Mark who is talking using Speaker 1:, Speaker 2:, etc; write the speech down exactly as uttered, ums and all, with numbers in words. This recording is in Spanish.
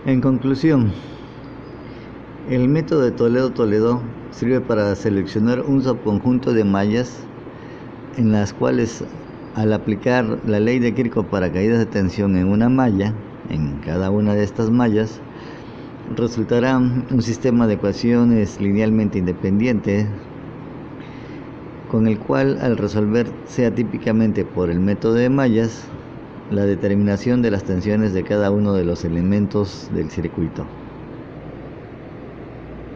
Speaker 1: En conclusión, el método de Toledo-Toledo sirve para seleccionar un subconjunto de mallas en las cuales, al aplicar la ley de Kirchhoff para caídas de tensión en una malla, en cada una de estas mallas, resultará un sistema de ecuaciones linealmente independiente, con el cual, al resolver sea típicamente por el método de mallas, la determinación de las tensiones de cada uno de los elementos del circuito.